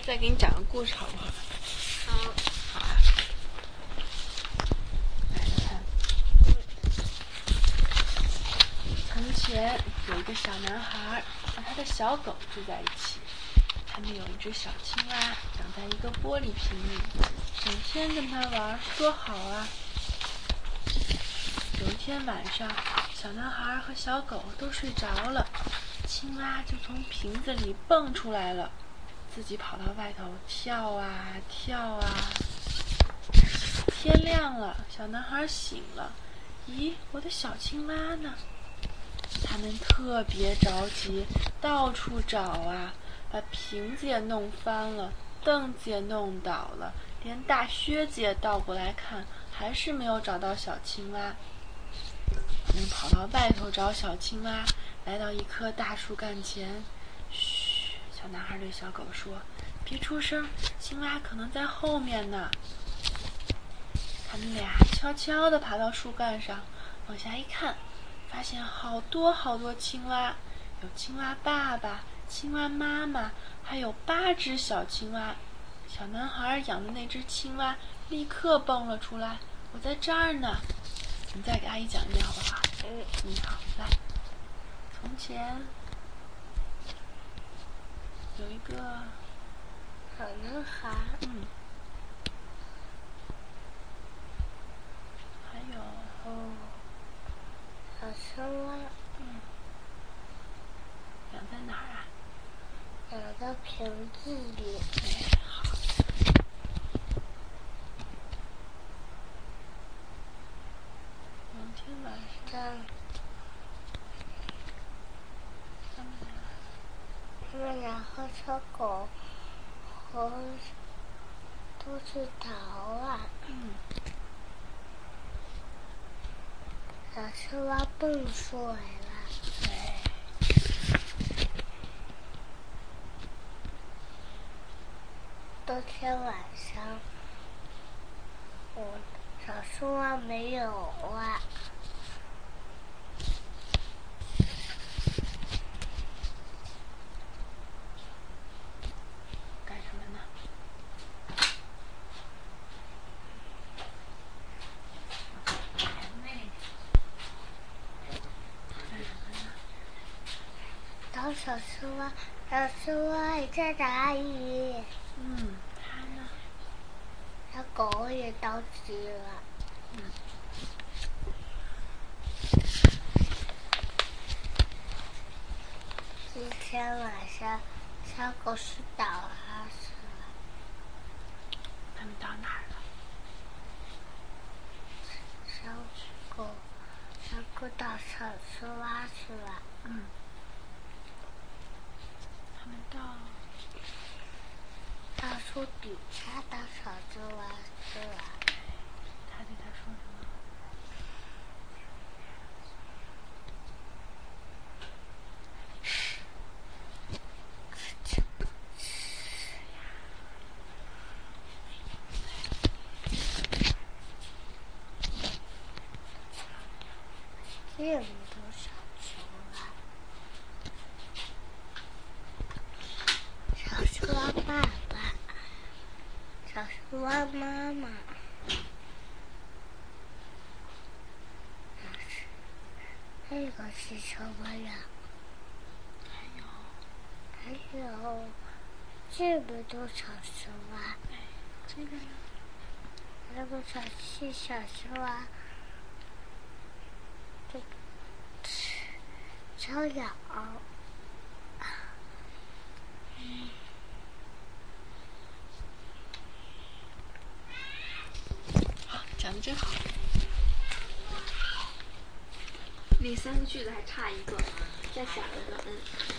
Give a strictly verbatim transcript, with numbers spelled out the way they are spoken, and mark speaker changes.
Speaker 1: 再给你讲个故事好不好？
Speaker 2: 好。
Speaker 1: 好啊。来看。从前有一个小男孩和他的小狗住在一起，他们有一只小青蛙，长在一个玻璃瓶里，整天跟他玩，多好啊！有一天晚上，小男孩和小狗都睡着了，青蛙就从瓶子里蹦出来了，自己跑到外头跳啊跳啊。天亮了，小男孩醒了，咦，我的小青蛙呢？他们特别着急，到处找啊，把瓶子也弄翻了，凳子也弄倒了，连大靴子也倒过来看，还是没有找到小青蛙。他们跑到外头找小青蛙，来到一棵大树干前。嘘，小男孩对小狗说：“别出声，青蛙可能在后面呢。”他们俩悄悄地爬到树干上，往下一看，发现好多好多青蛙，有青蛙爸爸、青蛙妈妈，还有八只小青蛙。小男孩养的那只青蛙立刻蹦了出来：“我在这儿呢！”你再给阿姨讲一遍好不好？
Speaker 2: 嗯。
Speaker 1: 你好，来。从前有一个
Speaker 2: 小男孩，
Speaker 1: 嗯，还有
Speaker 2: 哦，小青蛙，
Speaker 1: 嗯，养在哪儿啊？
Speaker 2: 养在瓶子里。
Speaker 1: 哎，好。有一天晚上，他们俩，
Speaker 2: 他们俩和小狗和都去逃啊。
Speaker 1: 嗯。
Speaker 2: 小青蛙蹦出来了。
Speaker 1: 哎。
Speaker 2: 当天晚上，我小青蛙没有啊。
Speaker 1: 干什么呢？
Speaker 2: 找小青蛙，小青蛙你在哪里？
Speaker 1: 嗯，它呢？
Speaker 2: 小狗也着急了。
Speaker 1: 嗯。
Speaker 2: 今天晚上，小狗睡倒了去了。
Speaker 1: 他们到哪儿了？
Speaker 2: 小狗，小狗到小青蛙去了。
Speaker 1: 嗯。他们到
Speaker 2: 大树底下到小青蛙去了。
Speaker 1: 他对他说什么？
Speaker 2: 这么多小青蛙，小青蛙爸爸，小青蛙妈妈，还有个是什么呀？
Speaker 1: 还有，
Speaker 2: 还有这么多小青蛙。
Speaker 1: 这个呢？
Speaker 2: 那个小细小青蛙，这个小鸟。
Speaker 1: 好，讲的真好。
Speaker 3: 那三个句子还差一个，再想一个，嗯。